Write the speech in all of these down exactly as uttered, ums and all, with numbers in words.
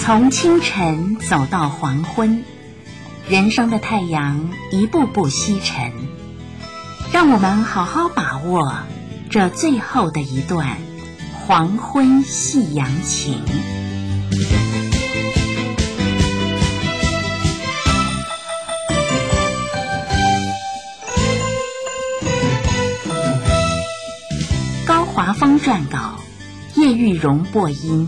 从清晨走到黄昏，人生的太阳一步步西沉，让我们好好把握这最后的一段黄昏夕阳情。高华峰撰稿，叶玉荣播音。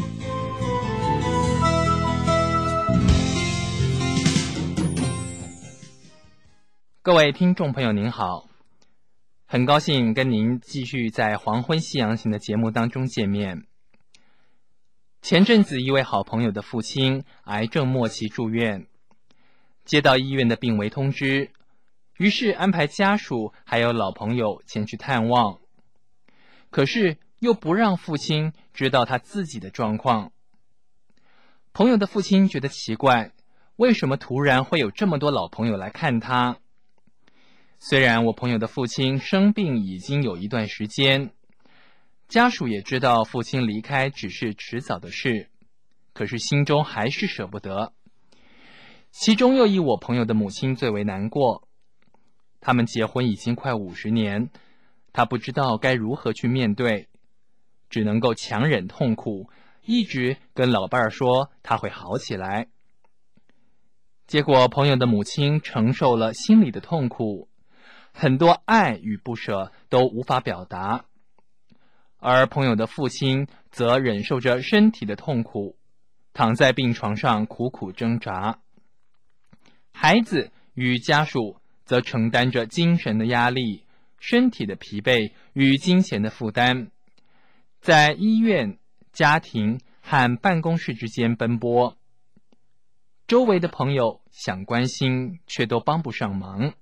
各位听众朋友您好，很高兴跟您继续在黄昏夕阳行的节目当中见面。前阵子一位好朋友的父亲癌症末期住院，接到医院的病危通知，于是安排家属还有老朋友前去探望，可是又不让父亲知道他自己的状况。朋友的父亲觉得奇怪，为什么突然会有这么多老朋友来看他？虽然我朋友的父亲生病已经有一段时间，家属也知道父亲离开只是迟早的事，可是心中还是舍不得。其中又以我朋友的母亲最为难过，他们结婚已经快五十年，他不知道该如何去面对，只能够强忍痛苦，一直跟老伴儿说他会好起来。结果朋友的母亲承受了心里的痛苦，很多爱与不舍都无法表达，而朋友的父亲则忍受着身体的痛苦，躺在病床上苦苦挣扎。孩子与家属则承担着精神的压力、身体的疲惫与金钱的负担，在医院、家庭和办公室之间奔波，周围的朋友想关心，却都帮不上忙。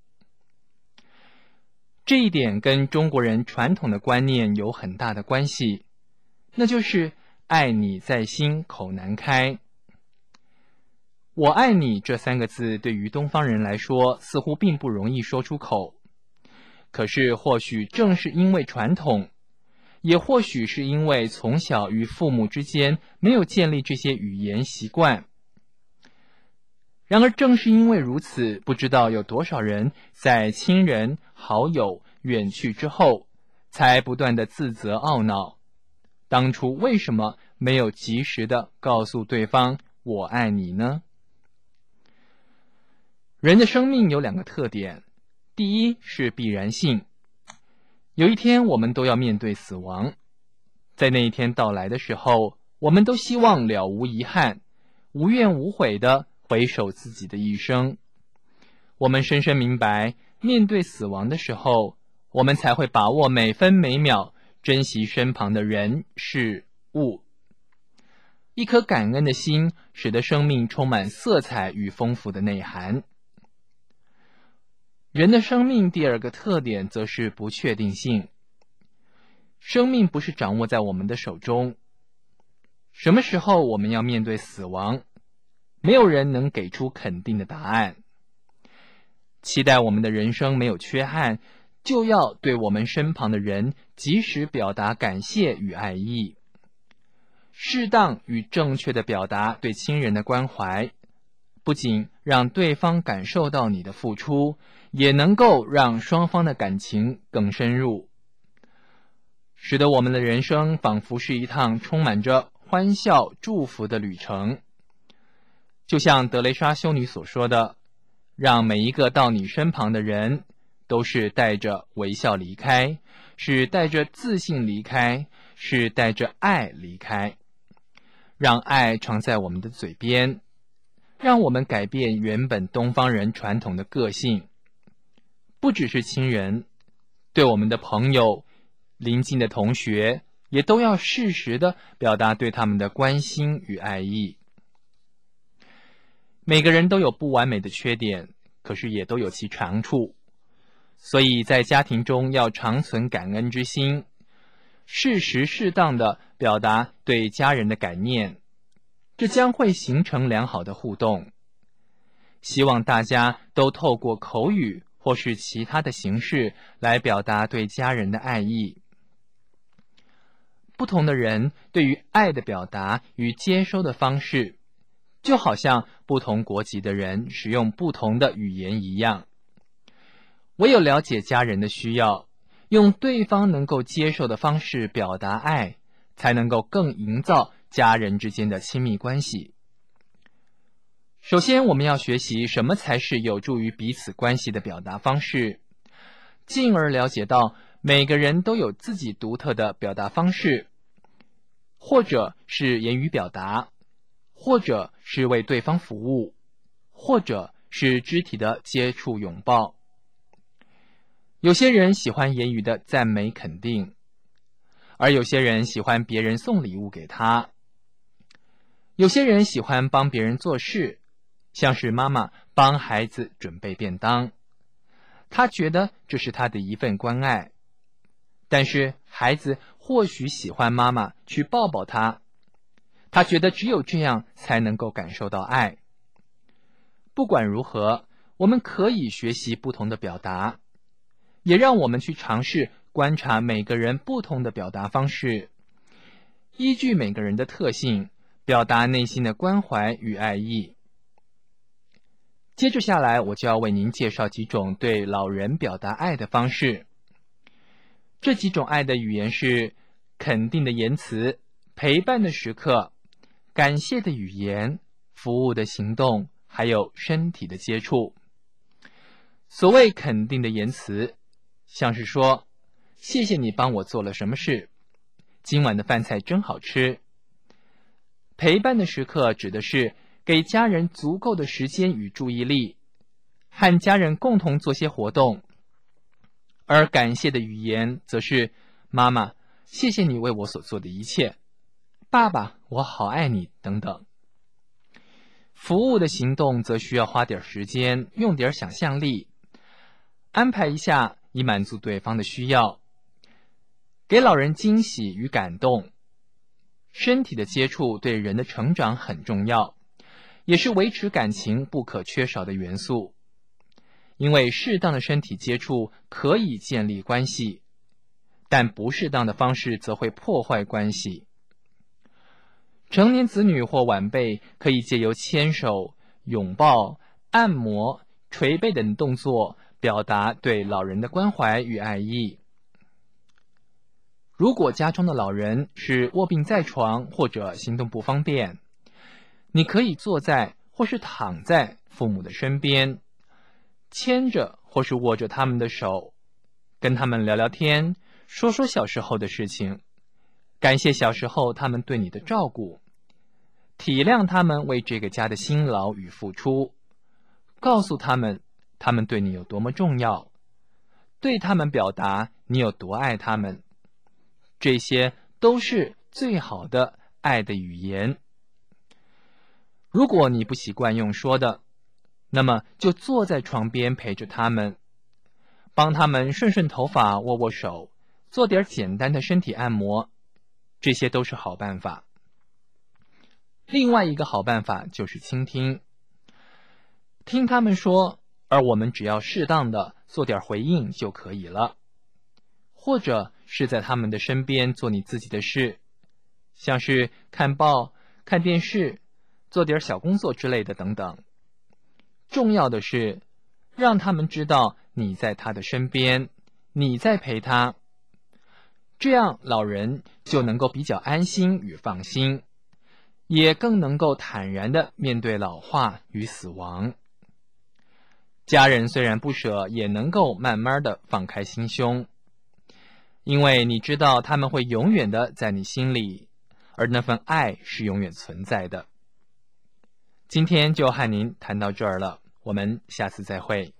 这一点跟中国人传统的观念有很大的关系，那就是爱你在心口难开。我爱你这三个字对于东方人来说似乎并不容易说出口，可是或许正是因为传统，也或许是因为从小与父母之间没有建立这些语言习惯。然而正是因为如此，不知道有多少人在亲人好友远去之后，才不断的自责懊恼，当初为什么没有及时的告诉对方我爱你呢？人的生命有两个特点，第一是必然性，有一天我们都要面对死亡，在那一天到来的时候，我们都希望了无遗憾，无怨无悔的回首自己的一生。我们深深明白，面对死亡的时候，我们才会把握每分每秒，珍惜身旁的人事物。一颗感恩的心，使得生命充满色彩与丰富的内涵。人的生命第二个特点则是不确定性。生命不是掌握在我们的手中，什么时候我们要面对死亡，没有人能给出肯定的答案。期待我们的人生没有缺憾，就要对我们身旁的人及时表达感谢与爱意，适当与正确的表达对亲人的关怀，不仅让对方感受到你的付出，也能够让双方的感情更深入，使得我们的人生仿佛是一趟充满着欢笑祝福的旅程。就像德蕾莎修女所说的，让每一个到你身旁的人都是带着微笑离开，是带着自信离开，是带着爱离开。让爱常在我们的嘴边，让我们改变原本东方人传统的个性。不只是亲人，对我们的朋友、邻近的同学，也都要适时的表达对他们的关心与爱意。每个人都有不完美的缺点，可是也都有其长处，所以在家庭中要常存感恩之心，适时适当的表达对家人的感念，这将会形成良好的互动。希望大家都透过口语或是其他的形式来表达对家人的爱意。不同的人对于爱的表达与接收的方式， 就好像不同国籍的人使用不同的语言一样。唯有了解家人的需要，用对方能够接受的方式表达爱，才能够更营造家人之间的亲密关系。首先，我们要学习什么才是有助于彼此关系的表达方式，进而了解到每个人都有自己独特的表达方式，或者是言语表达，或者是为对方服务，或者是肢体的接触拥抱。有些人喜欢言语的赞美肯定，而有些人喜欢别人送礼物给他。有些人喜欢帮别人做事，像是妈妈帮孩子准备便当，他觉得这是他的一份关爱。但是孩子或许喜欢妈妈去抱抱他，他觉得只有这样才能够感受到爱。不管如何，我们可以学习不同的表达，也让我们去尝试观察每个人不同的表达方式，依据每个人的特性，表达内心的关怀与爱意。接着下来，我就要为您介绍几种对老人表达爱的方式。这几种爱的语言是肯定的言辞、陪伴的时刻、感谢的语言、服务的行动，还有身体的接触。所谓肯定的言辞，像是说，谢谢你帮我做了什么事，今晚的饭菜真好吃。陪伴的时刻指的是给家人足够的时间与注意力，和家人共同做些活动。而感谢的语言则是，妈妈，谢谢你为我所做的一切，爸爸，我好爱你，等等。服务的行动则需要花点时间，用点想象力，安排一下以满足对方的需要，给老人惊喜与感动。身体的接触对人的成长很重要，也是维持感情不可缺少的元素。因为适当的身体接触可以建立关系，但不适当的方式则会破坏关系。成年子女或晚辈可以借由牵手、拥抱、按摩、捶背等动作，表达对老人的关怀与爱意。如果家中的老人是卧病在床或者行动不方便，你可以坐在或是躺在父母的身边，牵着或是握着他们的手，跟他们聊聊天，说说小时候的事情，感谢小时候他们对你的照顾，体谅他们为这个家的辛劳与付出，告诉他们他们对你有多么重要，对他们表达你有多爱他们。这些都是最好的爱的语言。如果你不习惯用说的，那么就坐在床边陪着他们，帮他们顺顺头发，握握手，做点简单的身体按摩，这些都是好办法。另外一个好办法就是倾听，听他们说，而我们只要适当的做点回应就可以了。或者是在他们的身边做你自己的事，像是看报、看电视、做点小工作之类的等等。重要的是让他们知道你在他的身边，你在陪他，这样老人就能够比较安心与放心，也更能够坦然地面对老化与死亡。家人虽然不舍，也能够慢慢地放开心胸，因为你知道他们会永远的在你心里，而那份爱是永远存在的。今天就和您谈到这儿了，我们下次再会。